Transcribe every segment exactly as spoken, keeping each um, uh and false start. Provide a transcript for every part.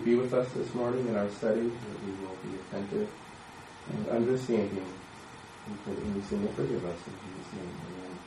be with us this morning in our study, that we will be attentive and understanding, and that anything will forgive us in Jesus' name.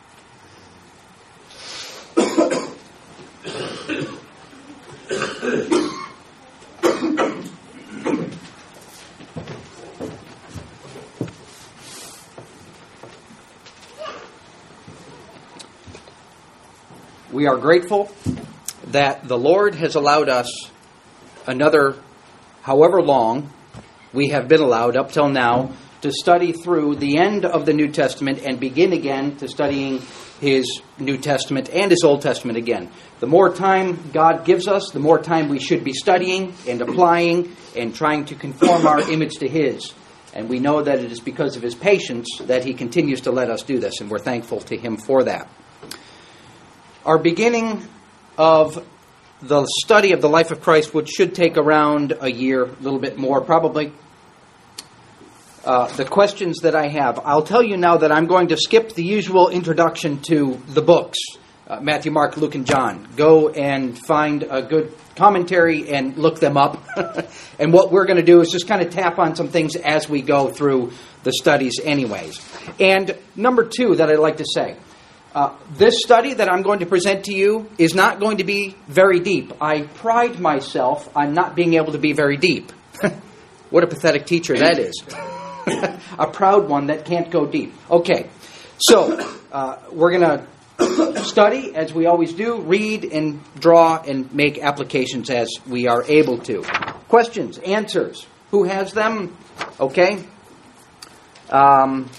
We are grateful that the Lord has allowed us another, however long we have been allowed up till now, to study through the end of the New Testament and begin again to studying His New Testament and His Old Testament again. The more time God gives us, the more time we should be studying and applying and trying to conform our image to His. And we know that it is because of His patience that He continues to let us do this, and we're thankful to Him for that. Our beginning of the study of the life of Christ, which should take around a year, a little bit more probably. Uh, the questions that I have, I'll tell you now that I'm going to skip the usual introduction to the books, uh, Matthew, Mark, Luke, and John. Go and find a good commentary and look them up. And what we're going to do is just kind of tap on some things as we go through the studies anyways. And number two that I'd like to say, Uh, this study that I'm going to present to you is not going to be very deep. I pride myself on not being able to be very deep. What a pathetic teacher that is. A proud one that can't go deep. Okay, so uh, we're going to study as we always do, read and draw and make applications as we are able to. Questions, answers. Who has them? Okay. Um...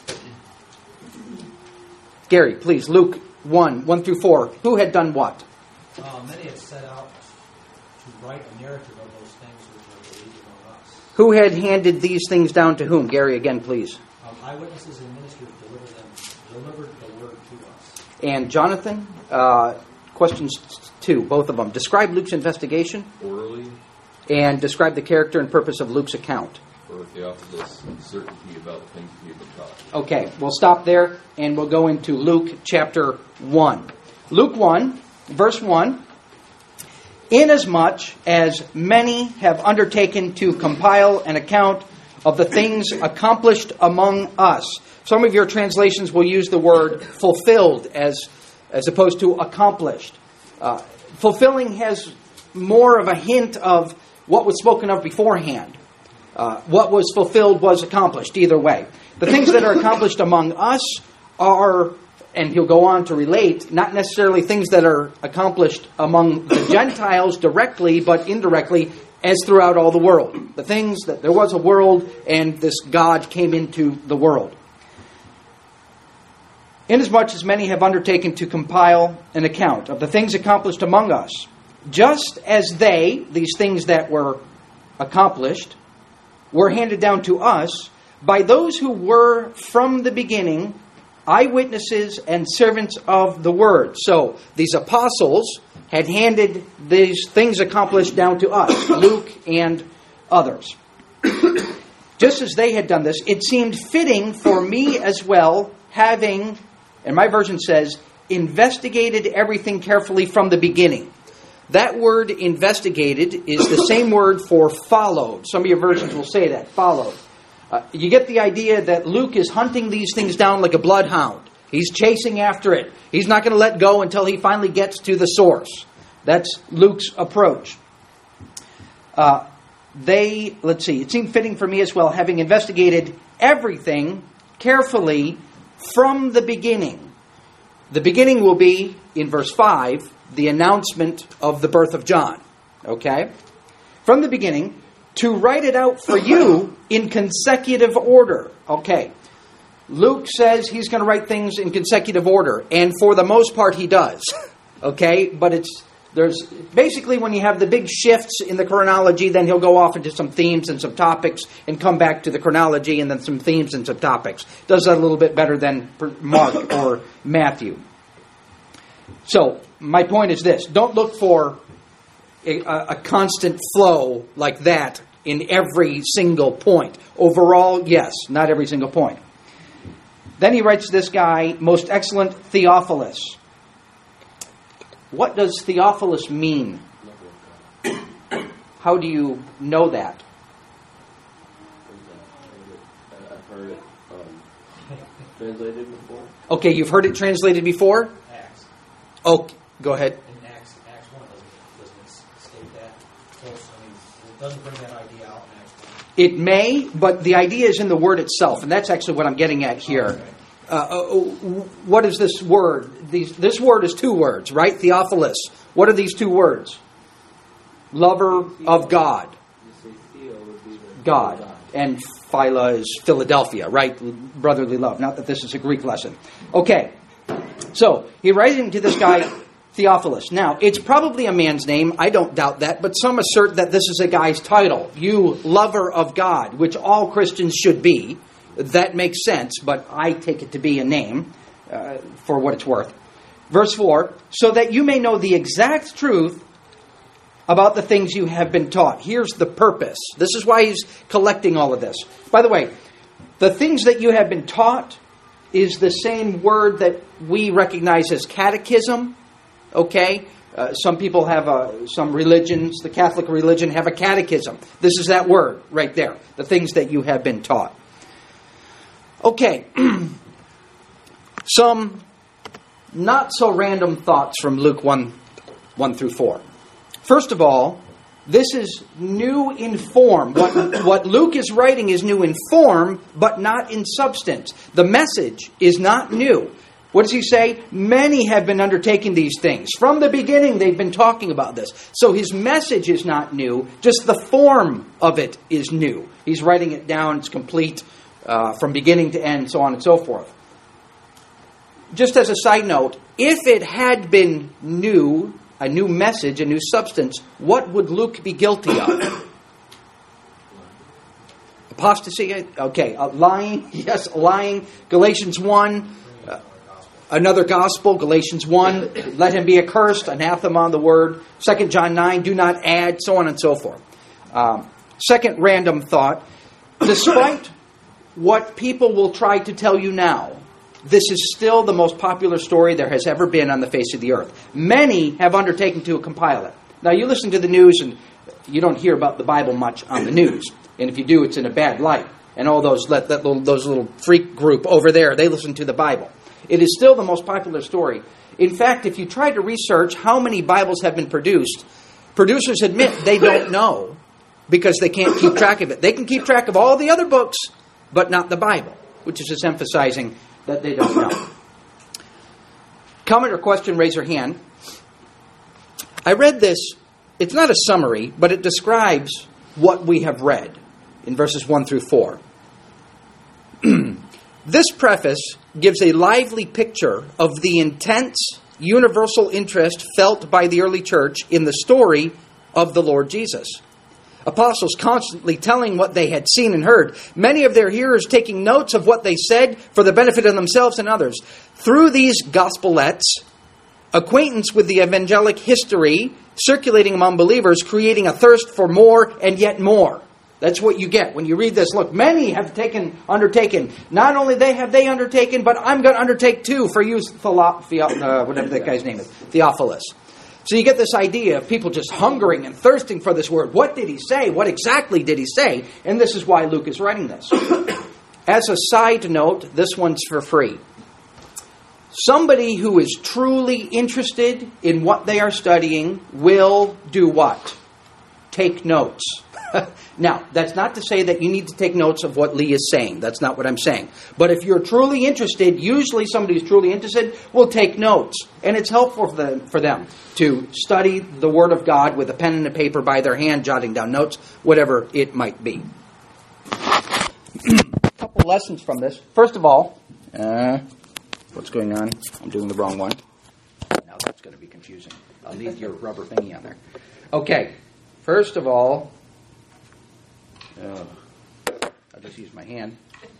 Gary, please, Luke one, one through four. Who had done what? Uh, many had set out to write a narrative of those things which are believed among us. Who had handed these things down to whom? Gary, again, please. Um, eyewitnesses and ministers delivered them, delivered the word to us. And Jonathan, uh, questions two, both of them. Describe Luke's investigation. Orally. And describe the character and purpose of Luke's account. For Theophilus, certainty about things he had been taught. Okay, we'll stop there and we'll go into Luke chapter one. Luke one, verse one. Inasmuch as many have undertaken to compile an account of the things accomplished among us. Some of your translations will use the word fulfilled as, as opposed to accomplished. Uh, fulfilling has more of a hint of what was spoken of beforehand. Uh, what was fulfilled was accomplished, either way. The things that are accomplished among us are, and he'll go on to relate, not necessarily things that are accomplished among the Gentiles directly, but indirectly, as throughout all the world. The things that there was a world, and this God came into the world. Inasmuch as many have undertaken to compile an account of the things accomplished among us, just as they, these things that were accomplished, were handed down to us by those who were from the beginning eyewitnesses and servants of the word. So these apostles had handed these things accomplished down to us, Luke and others. Just as they had done this, it seemed fitting for me as well, having, and my version says, investigated everything carefully from the beginning. That word investigated is the same word for followed. Some of your versions will say that, followed. Uh, you get the idea that Luke is hunting these things down like a bloodhound. He's chasing after it. He's not going to let go until he finally gets to the source. That's Luke's approach. Uh, they, let's see, it seemed fitting for me as well, having investigated everything carefully from the beginning. The beginning will be, in verse five, the announcement of the birth of John. Okay? From the beginning, to write it out for you in consecutive order. Okay. Luke says he's going to write things in consecutive order, and for the most part he does. Okay? But it's there's basically when you have the big shifts in the chronology, then he'll go off into some themes and some topics and come back to the chronology and then some themes and some topics. Does that a little bit better than Mark or Matthew. So, my point is this. Don't look for a, a constant flow like that in every single point. Overall, yes, not every single point. Then he writes this guy, most excellent Theophilus. What does Theophilus mean? How do you know that? I've heard it um, translated before. Okay, you've heard it translated before? Acts. Oh, go ahead. In Acts, Acts one doesn't, doesn't state that. Of course, I mean, it doesn't bring that idea out in Acts one. It may, but the idea is in the word itself, and that's actually what I'm getting at here. Okay. Uh, uh, what is this word? These, this word is two words, right? Theophilus. What are these two words? Lover of God. You say Theo would be the God. And Phila is Philadelphia, right? Brotherly love. Not that this is a Greek lesson. Okay. So, he writing to this guy, Theophilus. Now, it's probably a man's name. I don't doubt that. But some assert that this is a guy's title. You lover of God, which all Christians should be. That makes sense, but I take it to be a name uh, for what it's worth. Verse four, so that you may know the exact truth about the things you have been taught. Here's the purpose. This is why he's collecting all of this. By the way, the things that you have been taught is the same word that we recognize as catechism. Okay? Uh, some people have a, some religions, the Catholic religion, have a catechism. This is that word right there. The things that you have been taught. Okay. Some not so random thoughts from Luke one, one through four. First of all, this is new in form. What, what Luke is writing is new in form, but not in substance. The message is not new. What does he say? Many have been undertaking these things. From the beginning, they've been talking about this. So his message is not new, just the form of it is new. He's writing it down, it's complete uh, from beginning to end, so on and so forth. Just as a side note, if it had been new, a new message, a new substance, what would Luke be guilty of? Apostasy? Okay, uh, lying. Yes, lying. Galatians one. Uh, another gospel, Galatians one. Let him be accursed, anathema on the word. Second John nine, do not add, so on and so forth. Um, second random thought. Despite what people will try to tell you now, this is still the most popular story there has ever been on the face of the earth. Many have undertaken to compile it. Now, you listen to the news and you don't hear about the Bible much on the news. And if you do, it's in a bad light. And all those that, that little, those little freak group over there, they listen to the Bible. It is still the most popular story. In fact, if you try to research how many Bibles have been produced, producers admit they don't know because they can't keep track of it. They can keep track of all the other books, but not the Bible, which is just emphasizing that they don't know. Comment or question, raise your hand. I read this. It's not a summary, but it describes what we have read in verses one through four. This preface gives a lively picture of the intense, universal interest felt by the early church in the story of the Lord Jesus. Apostles constantly telling what they had seen and heard. Many of their hearers taking notes of what they said for the benefit of themselves and others. Through these gospelettes, acquaintance with the evangelic history circulating among believers, creating a thirst for more and yet more. That's what you get when you read this. Look, many have taken, undertaken. Not only they have they undertaken, but I'm going to undertake too for you, Philo, uh, whatever that guy's name is, Theophilus. So you get this idea of people just hungering and thirsting for this word. What did he say? What exactly did he say? And this is why Luke is writing this. As a side note, this one's for free. Somebody who is truly interested in what they are studying will do what? Take notes. Now, that's not to say that you need to take notes of what Lee is saying. That's not what I'm saying. But if you're truly interested, usually somebody who's truly interested will take notes. And it's helpful for them, for them to study the Word of God with a pen and a paper by their hand, jotting down notes, whatever it might be. A couple lessons from this. First of all, uh, what's going on? I'm doing the wrong one. Now that's going to be confusing. I'll leave your rubber thingy on there. Okay. First of all, Uh, I'll just use my hand.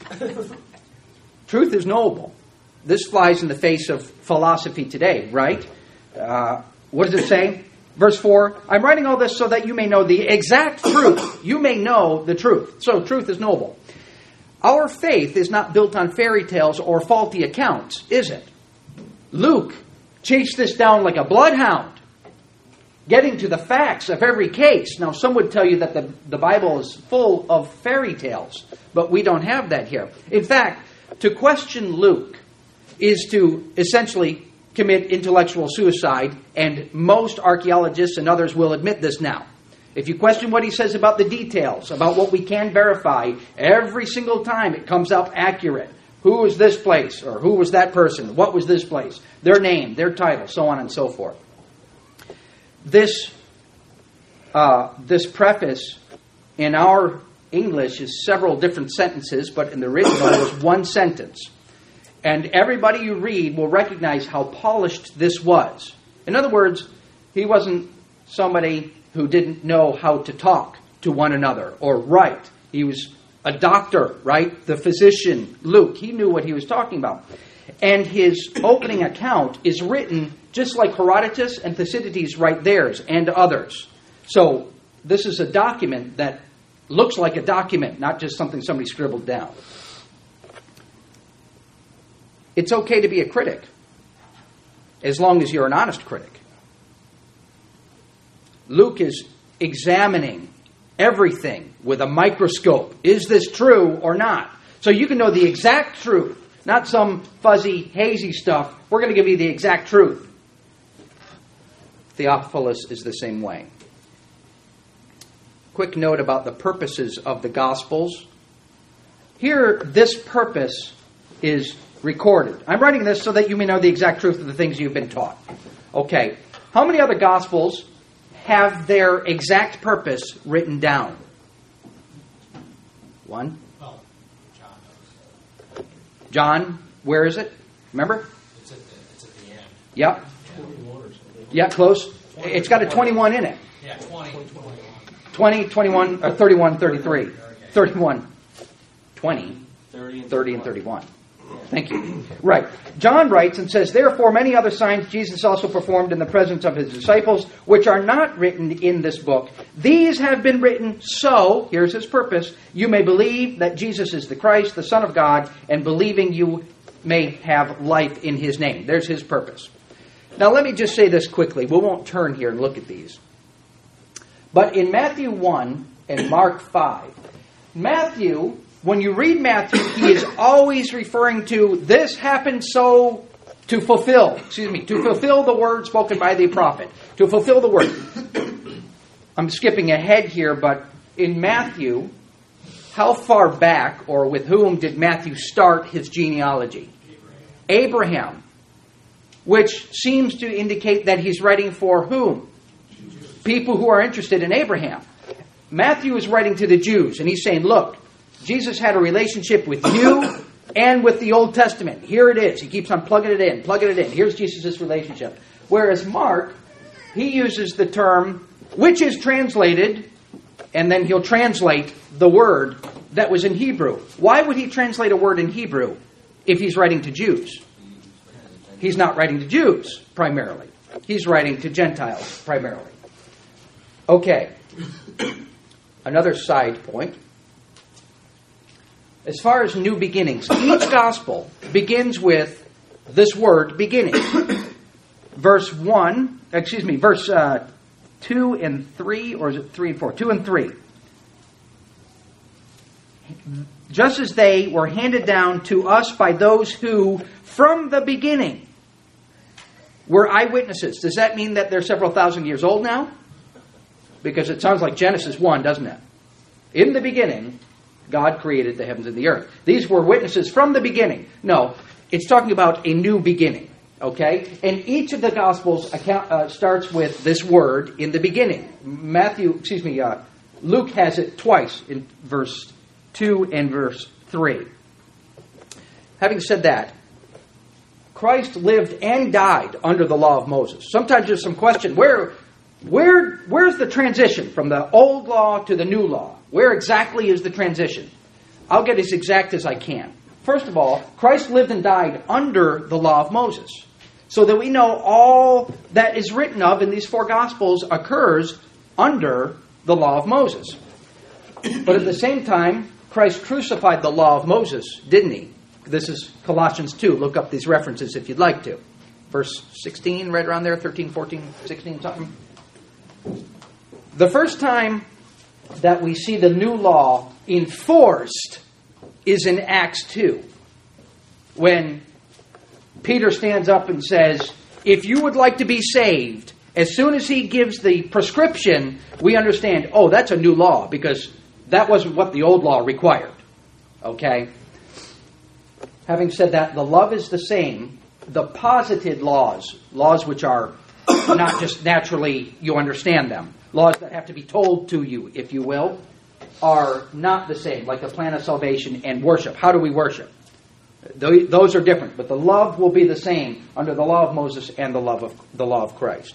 Truth is knowable. This flies in the face of philosophy today, right? Uh, what does it say? Verse four, I'm writing all this so that you may know the exact truth. You may know the truth. So truth is knowable. Our faith is not built on fairy tales or faulty accounts, is it? Luke chased this down like a bloodhound. getting to the facts of every case. Now, some would tell you that the, the Bible is full of fairy tales, but we don't have that here. In fact, to question Luke is to essentially commit intellectual suicide, and most archaeologists and others will admit this now. If you question what he says about the details, about what we can verify, every single time it comes up accurate. Who was this place? Or who was that person? What was this place? Their name, their title, so on and so forth. This, uh, this preface in our English is several different sentences, but in the original it was one sentence. And everybody you read will recognize how polished this was. In other words, he wasn't somebody who didn't know how to talk to one another or write. He was a doctor, right? The physician, Luke. He knew what he was talking about. And his opening account is written just like Herodotus and Thucydides write theirs and others. So this is a document that looks like a document, not just something somebody scribbled down. It's okay to be a critic, as long as you're an honest critic. Luke is examining everything with a microscope. Is this true or not? So you can know the exact truth, not some fuzzy, hazy stuff. We're going to give you the exact truth. Theophilus is the same way. Quick note about the purposes of the Gospels. Here, this purpose is recorded. I'm writing this so that you may know the exact truth of the things you've been taught. Okay. How many other Gospels have their exact purpose written down? One. Well, John knows. John, where is it? Remember? It's at the, it's at the end. Yep. Yeah, Yeah, close. It's got a twenty-one in it. yeah twenty, twenty-one. twenty, twenty-one, or thirty-one, thirty-three. thirty-one, twenty, thirty, and thirty-one. Thank you. Right. John writes and says, "Therefore many other signs Jesus also performed in the presence of his disciples, which are not written in this book. These have been written so," here's his purpose, "you may believe that Jesus is the Christ, the Son of God, and believing you may have life in his name." There's his purpose. Now let me just say this quickly. We won't turn here and look at these. But in Matthew one and Mark five, Matthew, when you read Matthew, he is always referring to this happened so to fulfill, excuse me, to fulfill the word spoken by the prophet, to fulfill the word. I'm skipping ahead here, but in Matthew, how far back or with whom did Matthew start his genealogy? Abraham. Abraham, which seems to indicate that he's writing for whom? People who are interested in Abraham. Matthew is writing to the Jews, and he's saying, look, Jesus had a relationship with you and with the Old Testament. Here it is. He keeps on plugging it in, plugging it in. Here's Jesus' relationship. Whereas Mark, he uses the term, which is translated, and then he'll translate the word that was in Hebrew. Why would he translate a word in Hebrew if he's writing to Jews? He's not writing to Jews, primarily. He's writing to Gentiles, primarily. Okay. Another side point. As far as new beginnings, each gospel begins with this word, beginning. Verse one, excuse me, verse uh, two and three, or is it three and four? Two and three. Just as they were handed down to us by those who, from the beginning, were eyewitnesses. Does that mean that they're several thousand years old now? Because it sounds like Genesis one, doesn't it? In the beginning, God created the heavens and the earth. These were witnesses from the beginning. No, it's talking about a new beginning. Okay? And each of the Gospels account, uh, starts with this word, in the beginning. Matthew, excuse me, uh, Luke has it twice in verse two and verse three. Having said that, Christ lived and died under the law of Moses. Sometimes there's some question, where, where, where's the transition from the old law to the new law? Where exactly is the transition? I'll get as exact as I can. First of all, Christ lived and died under the law of Moses, so that we know all that is written of in these four Gospels occurs under the law of Moses. But at the same time, Christ crucified the law of Moses, didn't he? This is Colossians two. Look up these references if you'd like to. Verse sixteen, right around there, thirteen, fourteen, sixteen, something. The first time that we see the new law enforced is in Acts two, when Peter stands up and says, if you would like to be saved, as soon as he gives the prescription, we understand, oh, that's a new law, because that wasn't what the old law required. Okay? Having said that, the love is the same. The posited laws, laws which are not just naturally you understand them, laws that have to be told to you, if you will, are not the same, like the plan of salvation and worship. How do we worship? Those are different, but the love will be the same under the law of Moses and the love of the law of Christ.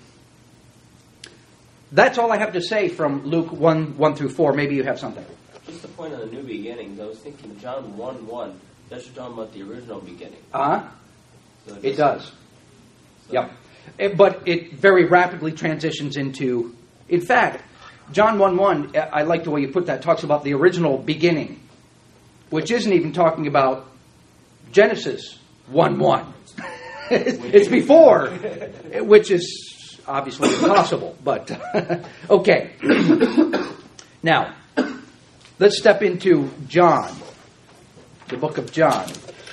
That's all I have to say from Luke one, one through four. Maybe you have something. Just the point on the new beginnings, I was thinking John one one, that's talking about the original beginning. Uh-huh. So It does. So Yep. It- but it very rapidly transitions into, in fact, John one one, I like the way you put that, talks about the original beginning, which isn't even talking about Genesis one one. It's before, which is obviously impossible, but okay. Now, let's step into John, the book of John.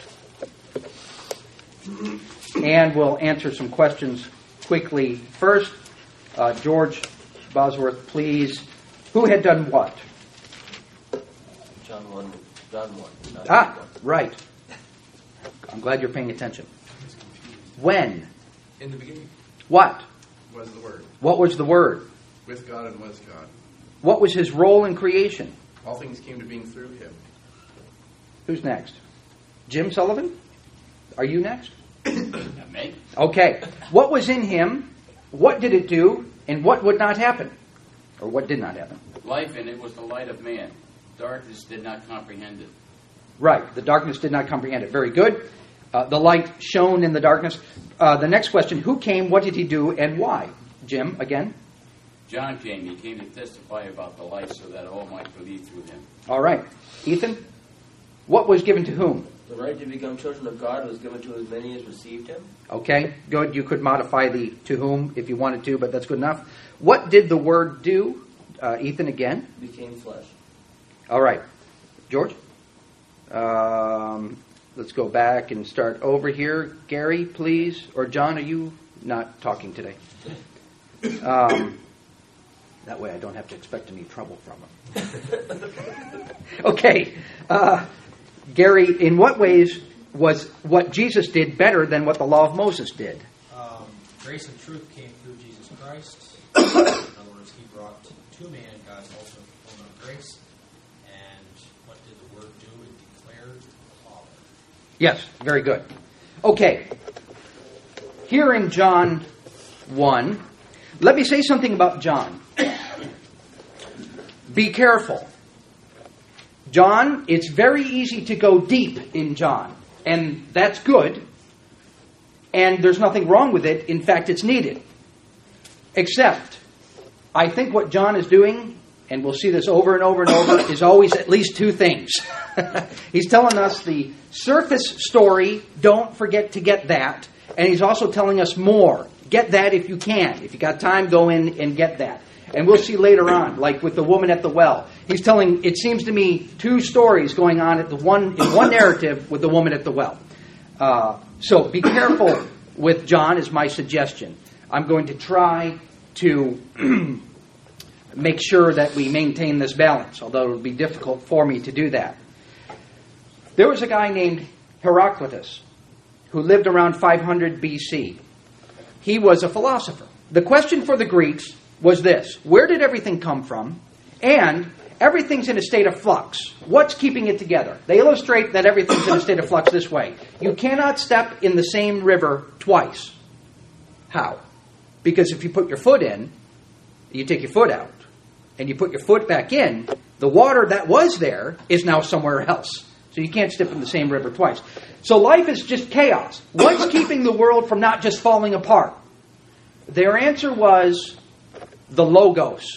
And we'll answer some questions quickly. First, uh, George Bosworth, please. Who had done what? John one, John one. not Ah, one. right. I'm glad you're paying attention. When? In the beginning What? was the Word, What was the Word? with God and was God. What was his role in creation? All things came to being through him. Who's next? Jim Sullivan? Are you next? Not me. Okay. What was in him? What did it do? And what would not happen? Or what did not happen? Life in it was the light of man. Darkness did not comprehend it. Right. The darkness did not comprehend it. Very good. Uh, the light shone in the darkness. Uh, the next question, who came, what did he do, and why? Jim, again? John came. He came to testify about the light so that all might believe through him. All right. Ethan? What was given to whom? The right to become children of God was given to as many as received him. Okay, good. You could modify the to whom if you wanted to, but that's good enough. What did the Word do? Uh, Ethan, again? Became flesh. All right. George? Um, let's go back and start over here. Gary, please. Or John, are you not talking today? Um, that way I don't have to expect any trouble from him. Okay. Uh, Gary, in what ways was what Jesus did better than what the law of Moses did? Um, grace and truth came through Jesus Christ. In other words, he brought to man God's ultimate fulfillment of grace. And what did the Word do? It declared the Father. Yes, very good. Okay. Here in John one, let me say something about John. Be careful. John, it's very easy to go deep in John, and that's good, and there's nothing wrong with it. In fact, it's needed. Except, I think what John is doing, and we'll see this over and over and over, is always at least two things. He's telling us the surface story, don't forget to get that, and he's also telling us more. Get that if you can. If you got time, go in and get that. And we'll see later on, like with the woman at the well. He's telling, it seems to me, two stories going on at the one in one narrative with the woman at the well. Uh, so be careful with John is my suggestion. I'm going to try to make sure that we maintain this balance, although it will be difficult for me to do that. There was a guy named Heraclitus who lived around five hundred B C. He was a philosopher. The question for the Greeks was this: where did everything come from? And everything's in a state of flux. What's keeping it together? They illustrate that everything's in a state of flux this way. You cannot step in the same river twice. How? Because if you put your foot in, you take your foot out, and you put your foot back in, the water that was there is now somewhere else. So you can't step in the same river twice. So life is just chaos. What's keeping the world from not just falling apart? Their answer was the Logos.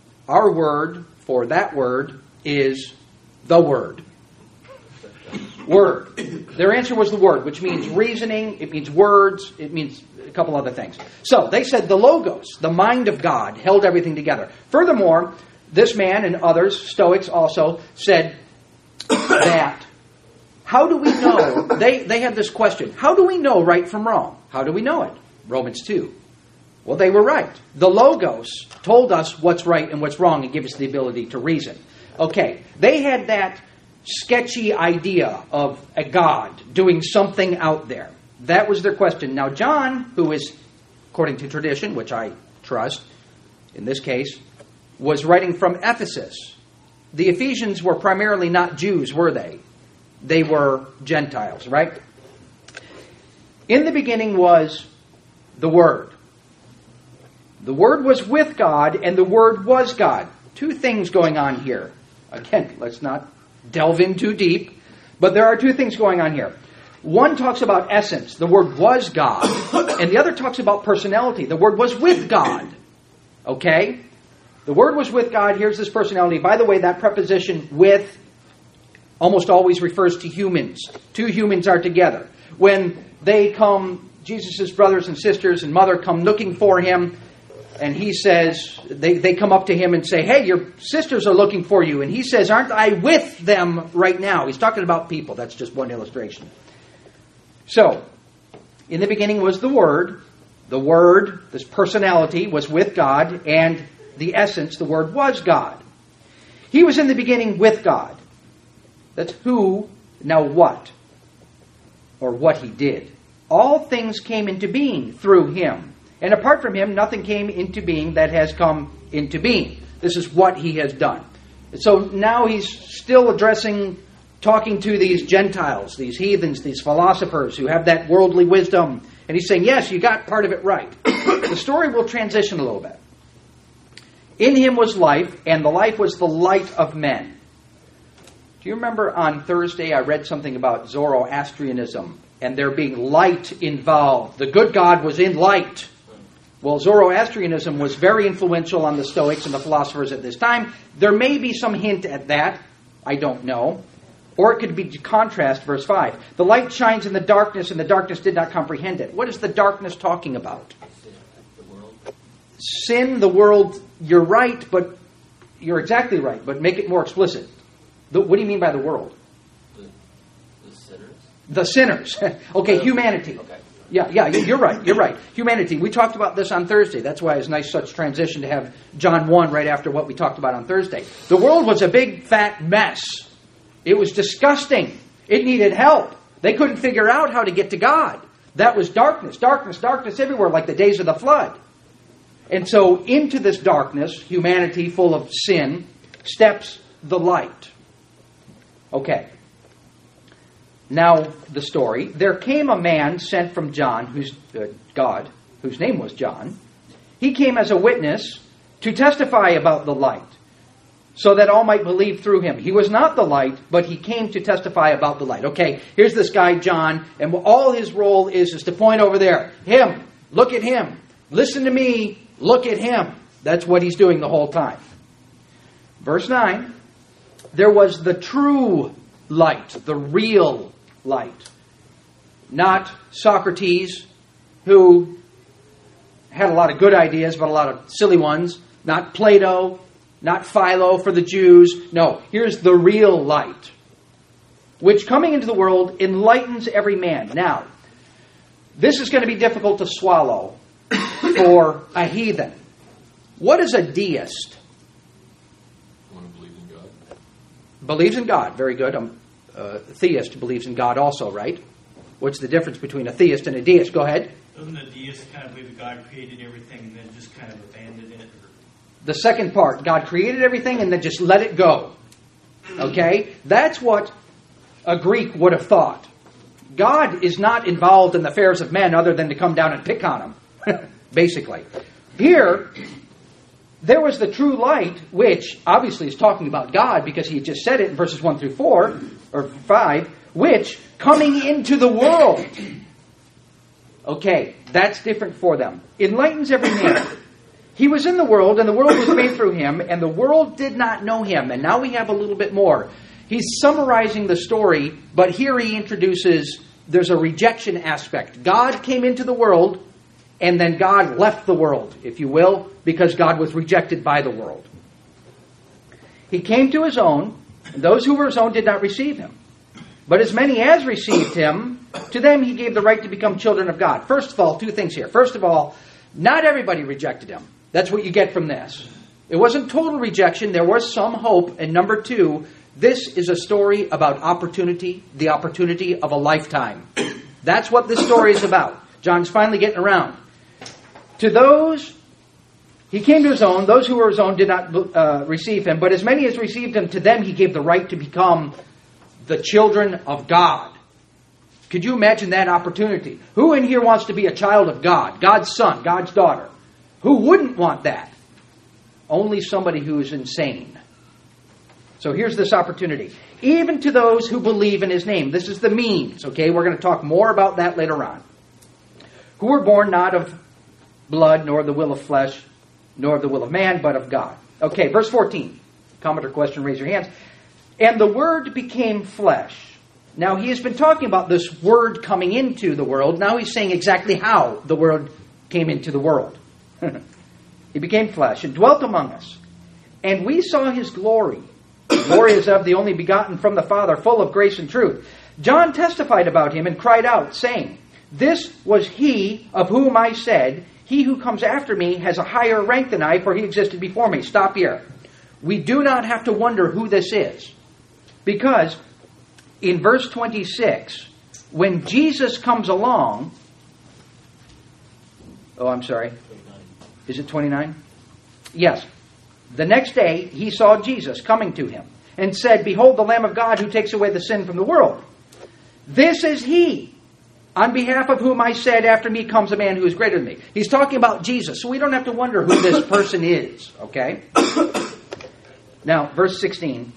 Our word for that word is the Word. Word. Their answer was the Word, which means reasoning, it means words, it means a couple other things. So they said the Logos, the mind of God, held everything together. Furthermore, this man and others, Stoics also, said that, how do we know, they, they had this question, how do we know right from wrong? How do we know it? Romans two. Well, they were right. The Logos told us what's right and what's wrong and gave us the ability to reason. Okay, they had that sketchy idea of a God doing something out there. That was their question. Now, John, who is, according to tradition, which I trust, in this case, was writing from Ephesus. The Ephesians were primarily not Jews, were they? They were Gentiles, right? In the beginning was the Word. The Word was with God, and the Word was God. Two things going on here. Again, let's not delve in too deep, but there are two things going on here. One talks about essence. The Word was God. And the other talks about personality. The Word was with God. Okay? The Word was with God. Here's this personality. By the way, that preposition with almost always refers to humans. Two humans are together. When they come, Jesus' brothers and sisters and mother come looking for him, and he says, they, they come up to him and say, hey, your sisters are looking for you. And he says, aren't I with them right now? He's talking about people. That's just one illustration. So, in the beginning was the Word. The Word, this personality, was with God. And the essence, the Word, was God. He was in the beginning with God. That's who, now what? Or what he did. All things came into being through him. And apart from him, nothing came into being that has come into being. This is what he has done. So now he's still addressing, talking to these Gentiles, these heathens, these philosophers who have that worldly wisdom. And he's saying, yes, you got part of it right. The story will transition a little bit. In him was life, and the life was the light of men. Do you remember on Thursday I read something about Zoroastrianism and there being light involved? The good God was in light. Well, Zoroastrianism was very influential on the Stoics and the philosophers at this time. There may be some hint at that. I don't know. Or it could be contrast, verse five. The light shines in the darkness, and the darkness did not comprehend it. What is the darkness talking about? The world. Sin, the world, you're right, but you're exactly right. But make it more explicit. The, what do you mean by the world? The, the sinners? The sinners. Okay, humanity. Okay. Yeah, yeah, you're right, you're right. Humanity. We talked about this on Thursday. That's why it's nice such transition to have John one right after what we talked about on Thursday. The world was a big, fat mess. It was disgusting. It needed help. They couldn't figure out how to get to God. That was darkness, darkness, darkness everywhere, like the days of the flood. And so into this darkness, humanity full of sin, steps the light. Okay. Now, the story. There came a man sent from John, who's uh, God, whose name was John. He came as a witness to testify about the light, so that all might believe through him. He was not the light, but he came to testify about the light. Okay, here's this guy, John, and all his role is, is to point over there. Him. Look at him. Listen to me. Look at him. That's what he's doing the whole time. Verse nine. There was the true light, the real light. Not Socrates, who had a lot of good ideas, but a lot of silly ones. Not Plato, not Philo for the Jews. No, here's the real light, which coming into the world enlightens every man. Now, this is going to be difficult to swallow for a heathen. What is a deist? One who believes in God. Believes in God. Very good. A uh, theist believes in God also, right? What's the difference between a theist and a deist? Go ahead. Doesn't a deist kind of believe that God created everything and then just kind of abandoned it? Or... The second part. God created everything and then just let it go. Okay? That's what a Greek would have thought. God is not involved in the affairs of men other than to come down and pick on them. Basically. Here, there was the true light, which obviously is talking about God because he had just said it in verses one through four, or five, which coming into the world. Okay, that's different for them. Enlightens every man. He was in the world, and the world was made through him, and the world did not know him. And now we have a little bit more. He's summarizing the story, but here he introduces, there's a rejection aspect. God came into the world, and then God left the world, if you will, because God was rejected by the world. He came to his own, and those who were his own did not receive him. But as many as received him, to them he gave the right to become children of God. First of all, two things here. First of all, not everybody rejected him. That's what you get from this. It wasn't total rejection. There was some hope. And number two, this is a story about opportunity, the opportunity of a lifetime. That's what this story is about. John's finally getting around. To those, he came to his own. Those who were his own did not uh, receive him. But as many as received him, to them he gave the right to become the children of God. Could you imagine that opportunity? Who in here wants to be a child of God? God's son, God's daughter. Who wouldn't want that? Only somebody who is insane. So here's this opportunity. Even to those who believe in his name. This is the means, okay? We're going to talk more about that later on. Who were born not of blood, nor of the will of flesh, nor of the will of man, but of God. Okay, verse fourteen. Comment or question, raise your hands. And the Word became flesh. Now, he has been talking about this Word coming into the world. Now he's saying exactly how the Word came into the world. He became flesh and dwelt among us. And we saw his glory. The glory is of the only begotten from the Father, full of grace and truth. John testified about him and cried out, saying, This was he of whom I said, He who comes after me has a higher rank than I, for he existed before me. Stop here. We do not have to wonder who this is. Because in verse twenty-six, when Jesus comes along, oh, I'm sorry. Is it twenty-nine? Yes. The next day he saw Jesus coming to him and said, Behold the Lamb of God who takes away the sin from the world. This is he, on behalf of whom I said, After me comes a man who is greater than me. He's talking about Jesus, so we don't have to wonder who this person is, okay? Now, verse sixteen.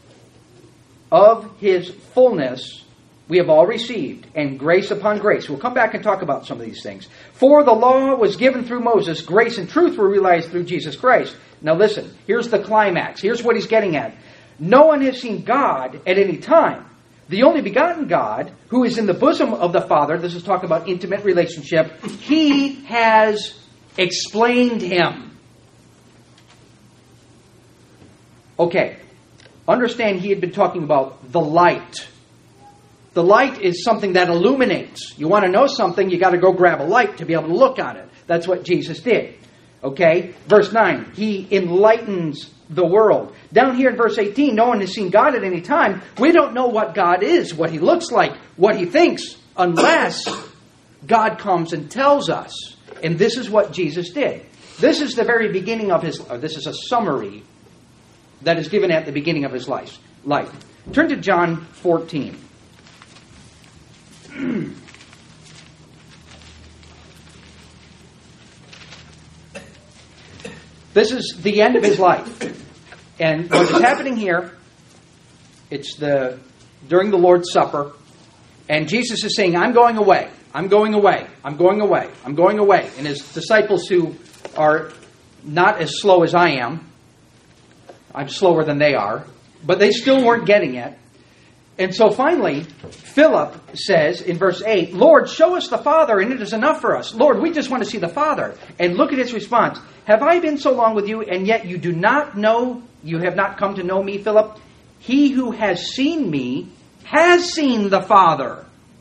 Of his fullness we have all received, and grace upon grace. We'll come back and talk about some of these things. For the law was given through Moses, grace and truth were realized through Jesus Christ. Now listen, here's the climax. Here's what he's getting at. No one has seen God at any time. The only begotten God, who is in the bosom of the Father, this is talking about intimate relationship, he has explained him. Okay. Understand he had been talking about the light. The light is something that illuminates. You want to know something, you got to go grab a light to be able to look on it. That's what Jesus did. Okay? Verse nine, he enlightens the world. Down here in verse eighteen, no one has seen God at any time. We don't know what God is, what he looks like, what he thinks, unless God comes and tells us. And this is what Jesus did. This is the very beginning of his, or this is a summary that is given at the beginning of his life. life. Turn to John fourteen. This is the end of his life. And what is happening here, it's the during the Lord's Supper, and Jesus is saying, I'm going away. I'm going away. I'm going away. I'm going away. And his disciples, who are not as slow as I am, I'm slower than they are, but they still weren't getting it. And so finally, Philip says in verse eight, Lord, show us the Father, and it is enough for us. Lord, we just want to see the Father. And look at his response. Have I been so long with you, and yet you do not know, you have not come to know me, Philip? He who has seen me has seen the Father.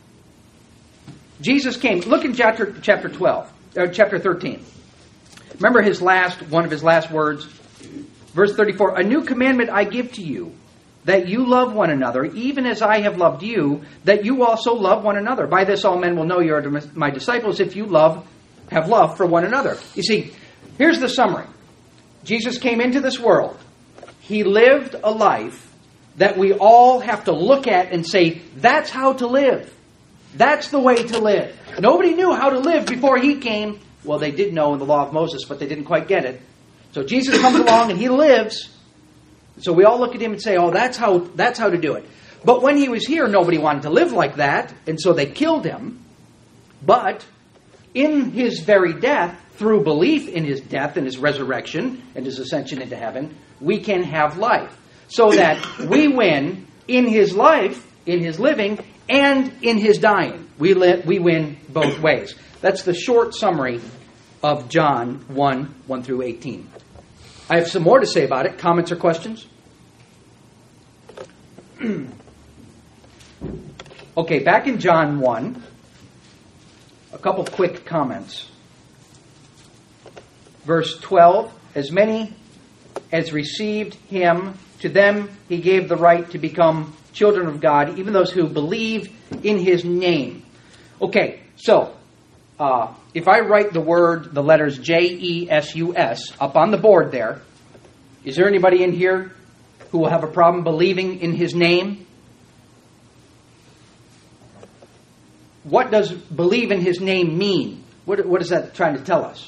Jesus came. Look in chapter chapter twelve, or chapter thirteen. Remember his last one of his last words, verse thirty-four. A new commandment I give to you, that you love one another, even as I have loved you, that you also love one another. By this all men will know you are my disciples, if you love, have love for one another. You see, here's the summary. Jesus came into this world. He lived a life that we all have to look at and say, that's how to live. That's the way to live. Nobody knew how to live before he came. Well, they did know in the law of Moses, but they didn't quite get it. So Jesus comes along and he lives. So we all look at him and say, oh, that's how that's how to do it. But when he was here, nobody wanted to live like that, and so they killed him. But in his very death, through belief in his death and his resurrection and his ascension into heaven, we can have life. So that we win in his life, in his living, and in his dying. We li- we win both ways. That's the short summary of John one, one through eighteen. I have some more to say about it. Comments or questions? Okay, back in John one, a couple quick comments. Verse twelve, as many as received him, to them he gave the right to become children of God, even those who believe in his name. Okay, so uh, if I write the word, the letters J E S U S up on the board there, is there anybody in here who will have a problem believing in his name? What does believe in his name mean? What, what is that trying to tell us?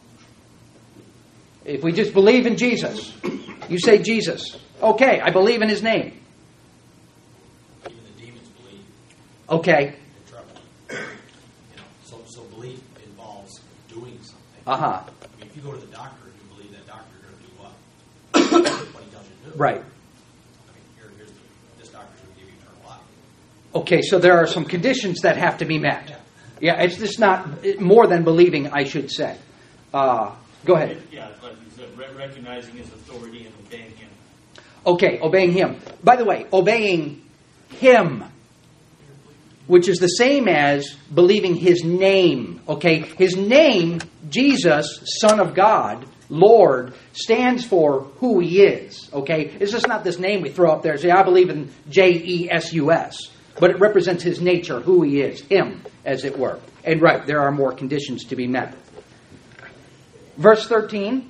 If we just believe in Jesus, you say Jesus. Okay, I believe in his name. Even the demons believe. Okay. In trouble. You know, so, so belief involves doing something. Uh-huh. I mean, if you go to the doctor and you believe that doctor is going to do what? What he tells you to do. Right. I mean, here, here's the, this doctor's going to give you eternal life. Okay, so there are some conditions that have to be met. Yeah, it's just not more than believing, I should say. Uh, go ahead. Yeah, like you said, re- recognizing his authority and obeying him. Okay, obeying him. By the way, obeying him, which is the same as believing his name. Okay, his name, Jesus, Son of God, Lord, stands for who he is. Okay, it's just not this name we throw up there and say, I believe in J E S U S. But it represents his nature, who he is, him, as it were. And right, there are more conditions to be met. Verse thirteen,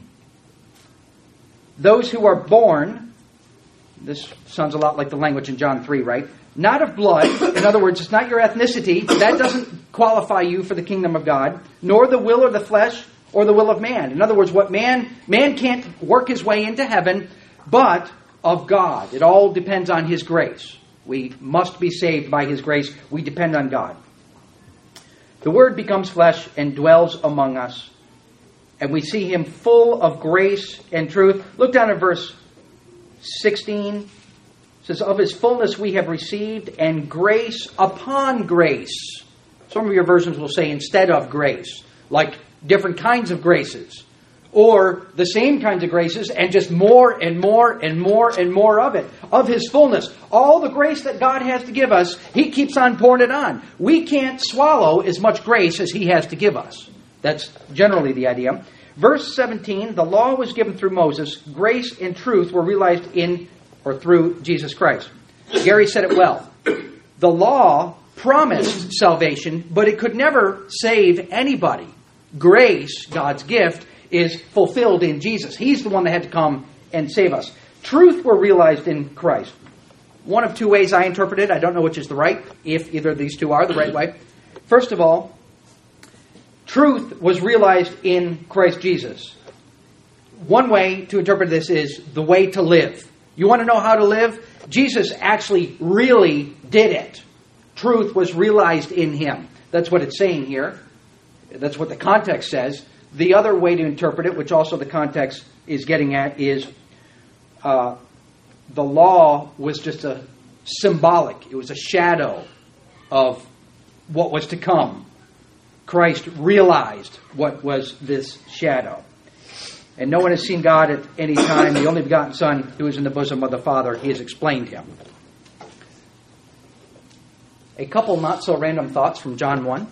those who are born, this sounds a lot like the language in John three, right? Not of blood, in other words, it's not your ethnicity, that doesn't qualify you for the kingdom of God, nor the will of the flesh or the will of man. In other words, what man, man can't work his way into heaven, but of God. It all depends on his grace. We must be saved by his grace. We depend on God. The Word becomes flesh and dwells among us. And we see him full of grace and truth. Look down at verse sixteen. It says, of his fullness we have received, and grace upon grace. Some of your versions will say instead of grace. Like different kinds of graces. Or the same kinds of graces, and just more and more and more and more of it. Of his fullness. All the grace that God has to give us, he keeps on pouring it on. We can't swallow as much grace as he has to give us. That's generally the idea. Verse seventeen, the law was given through Moses. Grace and truth were realized in or through Jesus Christ. Gary said it well. The law promised salvation, but it could never save anybody. Grace, God's gift, is fulfilled in Jesus. He's the one that had to come and save us. Truth were realized in Christ. One of two ways I interpret it. I don't know which is the right, if either of these two are the right way. First of all, truth was realized in Christ Jesus. One way to interpret this is the way to live. You want to know how to live? Jesus actually really did it. Truth was realized in him. That's what it's saying here. That's what the context says. The other way to interpret it, which also the context is getting at, is uh, the law was just a symbolic. It was a shadow of what was to come. Christ realized what was this shadow. And no one has seen God at any time. The only begotten Son, who is in the bosom of the Father, he has explained him. A couple not so random thoughts from John one.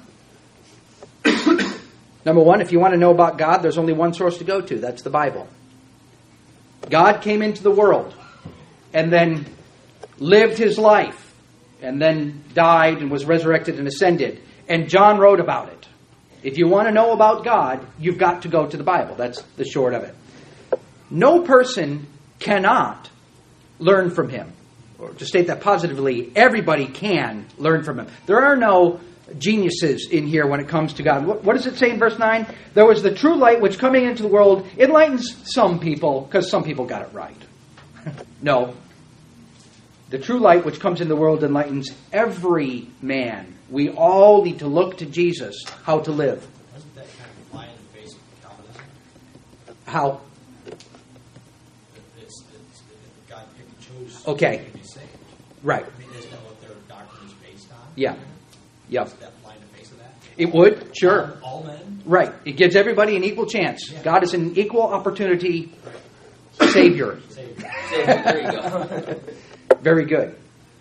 Number one, if you want to know about God, there's only one source to go to. That's the Bible. God came into the world and then lived his life and then died and was resurrected and ascended. And John wrote about it. If you want to know about God, you've got to go to the Bible. That's the short of it. No person cannot learn from him. Or to state that positively, everybody can learn from him. There are no geniuses in here when it comes to God. What, what does it say in verse nine? There was the true light which coming into the world enlightens some people, because some people got it right. No. The true light which comes in the world enlightens every man. We all need to look to Jesus how to live. Doesn't that kind of fly in the face of Calvinism? How? It's, it's, God picked and chose Okay. to be saved. Right. I mean, isn't that what their doctrine is based on? Yeah. Yep. Is that fly in the face of that? It would, sure. All, all men? Right. It gives everybody an equal chance. Yeah. God is an equal opportunity Savior. Savior. There you go. Very good.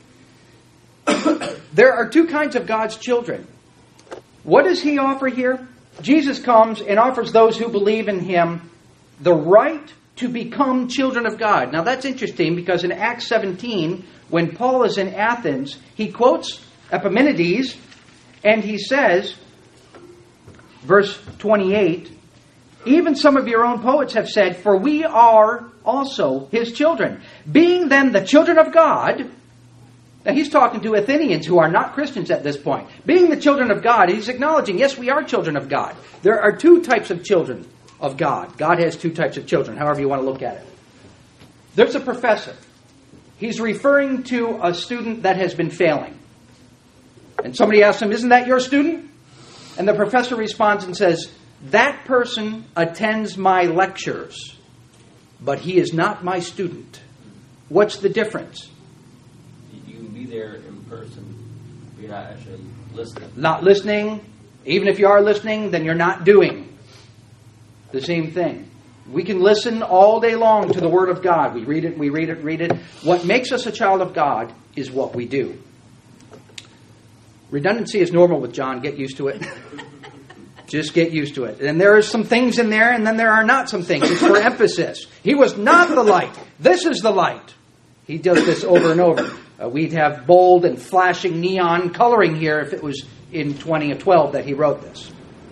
There are two kinds of God's children. What does He offer here? Jesus comes and offers those who believe in Him the right to become children of God. Now that's interesting because in Acts seventeen, when Paul is in Athens, he quotes Epimenides and he says, verse twenty-eight, even some of your own poets have said, for we are also His children. Being then the children of God, now he's talking to Athenians who are not Christians at this point. Being the children of God, he's acknowledging, yes, we are children of God. There are two types of children of God. God has two types of children, however you want to look at it. There's a professor. He's referring to a student that has been failing. And somebody asks him, isn't that your student? And the professor responds and says, that person attends my lectures, but he is not my student. What's the difference? You can be there in person, but you're not actually listening. Not listening. Even if you are listening, then you're not doing the same thing. We can listen all day long to the Word of God. We read it, we read it, read it. What makes us a child of God is what we do. Redundancy is normal with John. Get used to it. Just get used to it. And there are some things in there, and then there are not some things. It's for emphasis. He was not the light. This is the light. He does this over and over. Uh, we'd have bold and flashing neon coloring here if it was in twenty twelve that he wrote this.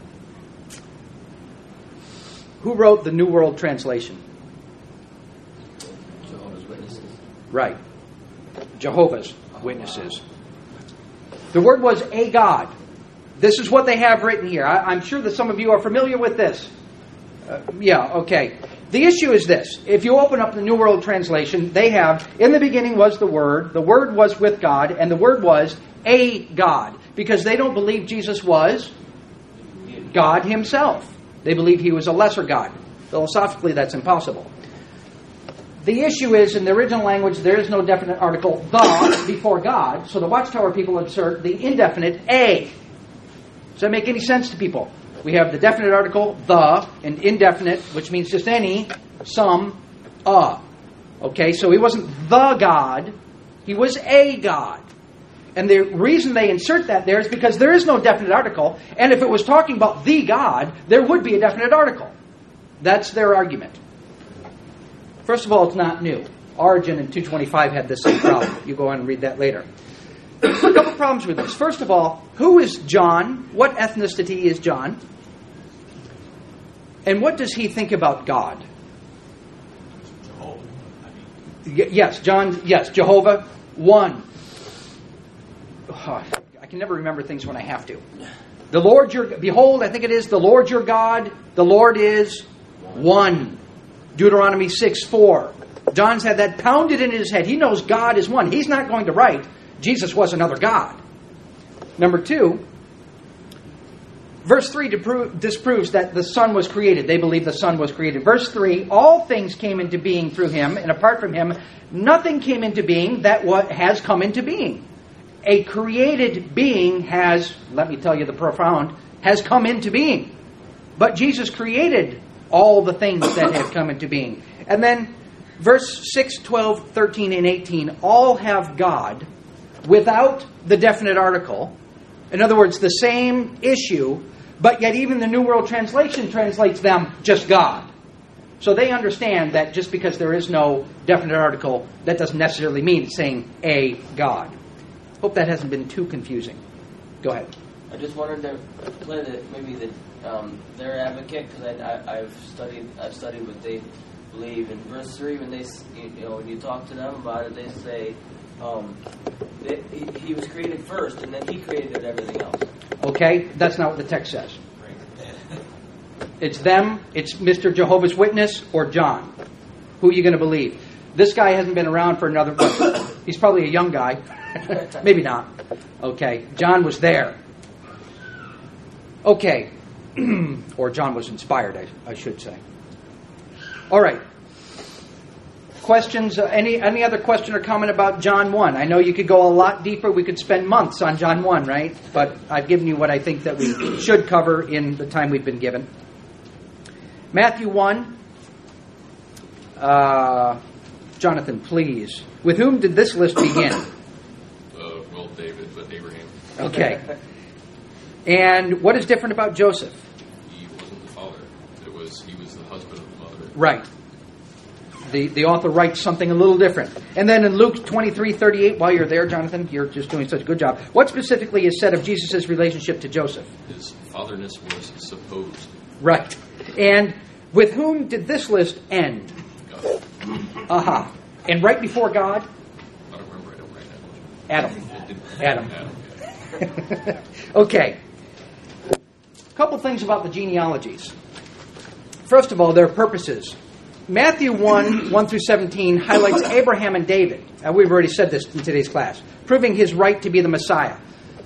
Who wrote the New World Translation? Jehovah's Witnesses. Right. Jehovah's Witnesses. The word was a God. This is what they have written here. I, I'm sure that some of you are familiar with this. Uh, yeah, okay. The issue is this. If you open up the New World Translation, they have, in the beginning was the Word, the Word was with God, and the Word was a God. Because they don't believe Jesus was God Himself. They believe He was a lesser God. Philosophically, that's impossible. The issue is, in the original language, there is no definite article, the, before God. So the Watchtower people insert the indefinite, a. Does that make any sense to people? We have the definite article, the, and indefinite, which means just any, some, a. Okay, so He wasn't the God. He was a God. And the reason they insert that there is because there is no definite article. And if it was talking about the God, there would be a definite article. That's their argument. First of all, it's not new. Origen in two twenty-five had the same problem. You go on and read that later. A couple problems with this. First of all, who is John? What ethnicity is John? And what does he think about God? Jehovah. I mean, Y- yes, John, yes, Jehovah, one. Oh, I can never remember things when I have to. The Lord your, behold, I think it is, the Lord your God, the Lord is one. Deuteronomy six four. John's had that pounded in his head. He knows God is one. He's not going to write, Jesus was another God. Number two, verse three disproves that the Son was created. They believe the Son was created. Verse three, all things came into being through Him, and apart from Him, nothing came into being that what has come into being. A created being has, let me tell you the profound, has come into being. But Jesus created all the things that have come into being. And then verse six, twelve, thirteen, and eighteen all have God without the definite article. In other words, the same issue, but yet even the New World Translation translates them just God. So they understand that just because there is no definite article, that doesn't necessarily mean saying a God. Hope that hasn't been too confusing. Go ahead. I just wanted to play the, maybe the um, their advocate because I, I, I've studied I've studied what they believe in verse three when they you know when you talk to them about it they say um, they, he, he was created first and then He created everything else. Okay, that's not what the text says. It's them, it's Mister Jehovah's Witness, or John. Who are you going to believe? This guy hasn't been around for another... He's probably a young guy. Maybe not. Okay, John was there. Okay. Or John was inspired, I, I should say. All right. questions? Uh, any any other question or comment about John one? I know you could go a lot deeper. We could spend months on John one, right? But I've given you what I think that we should cover in the time we've been given. Matthew one. Uh, Jonathan, please. With whom did this list begin? Uh, well, David, but Abraham. Okay. And what is different about Joseph? He wasn't the father. It was he was the husband of the mother. Right. The the author writes something a little different. And then in Luke twenty-three thirty-eight, while you're there, Jonathan, you're just doing such a good job. What specifically is said of Jesus' relationship to Joseph? His fatherness was supposed. Right. And with whom did this list end? God. Aha. And right before God? I don't remember. I don't write that much. Adam. It didn't- Adam. Adam, yeah. Okay. A couple things about the genealogies. First of all, their purposes. Matthew one, one through seventeen highlights Abraham and David. Uh, we've already said this in today's class. Proving his right to be the Messiah.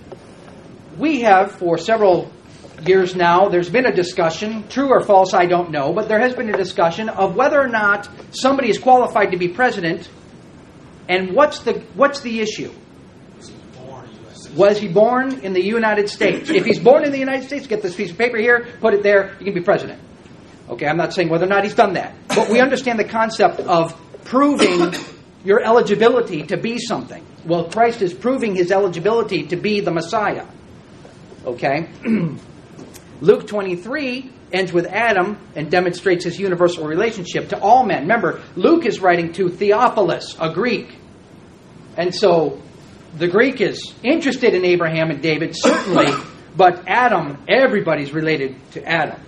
We have, for several years now, there's been a discussion, true or false, I don't know, but there has been a discussion of whether or not somebody is qualified to be president, and what's the what's the issue? Was he born a U S citizen? Was he born in the United States? If he's born in the United States, get this piece of paper here, put it there, you can be president. Okay, I'm not saying whether or not he's done that. But we understand the concept of proving your eligibility to be something. Well, Christ is proving his eligibility to be the Messiah. Okay? Luke twenty-three ends with Adam and demonstrates his universal relationship to all men. Remember, Luke is writing to Theophilus, a Greek. And so the Greek is interested in Abraham and David, certainly, but Adam, everybody's related to Adam.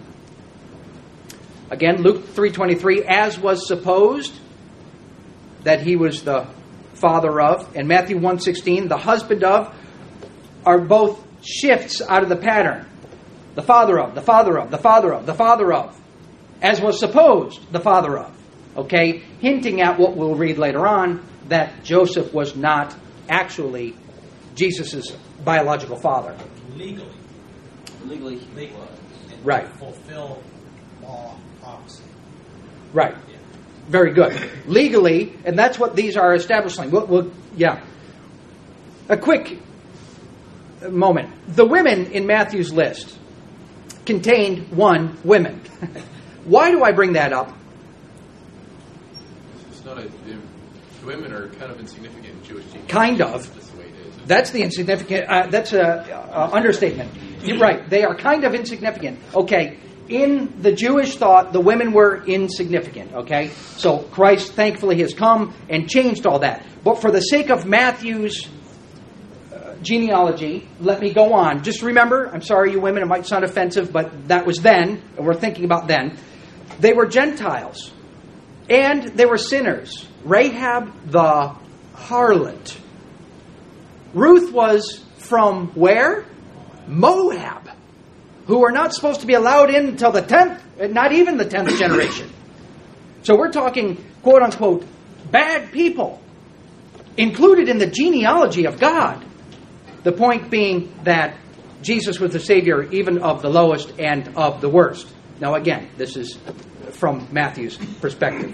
Again, Luke three twenty-three, as was supposed that he was the father of, and Matthew one sixteen, the husband of, are both shifts out of the pattern. The father of, the father of, the father of, the father of. As was supposed, the father of. Okay? Hinting at what we'll read later on, that Joseph was not actually Jesus' biological father. Legally. Legally. Legally. And Right. fulfill law prophecy. Right. Yeah. Very good. Legally, and that's what these are establishing. We'll, we'll, yeah. A quick moment. The women in Matthew's list contained one women. Why do I bring that up? It's not a. The women are kind of insignificant in Jewish genealogy. Kind of. That's the way it is. That's the insignificant. Uh, that's a, a understatement. You're right. They are kind of insignificant. Okay. In the Jewish thought, the women were insignificant. Okay. So Christ, thankfully, has come and changed all that. But for the sake of Matthew's uh, genealogy, let me go on. Just remember, I'm sorry, you women, it might sound offensive, but that was then, and we're thinking about then. They were Gentiles, and they were sinners. Rahab the harlot. Ruth was from where? Moab, who are not supposed to be allowed in until the tenth, not even the tenth generation. So we're talking, quote unquote, bad people included in the genealogy of God. The point being that Jesus was the Savior even of the lowest and of the worst. Now again, this is from Matthew's perspective.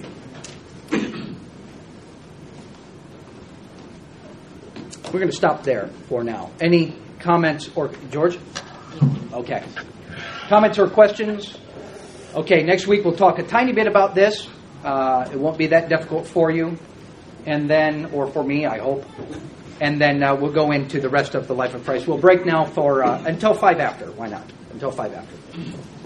We're going to stop there for now. Any comments or... George? Okay. Comments or questions? Okay, next week we'll talk a tiny bit about this. Uh, it won't be that difficult for you. And then, or for me, I hope. And then uh, we'll go into the rest of the life of Christ. We'll break now for uh, until five after. Why not? Until five after.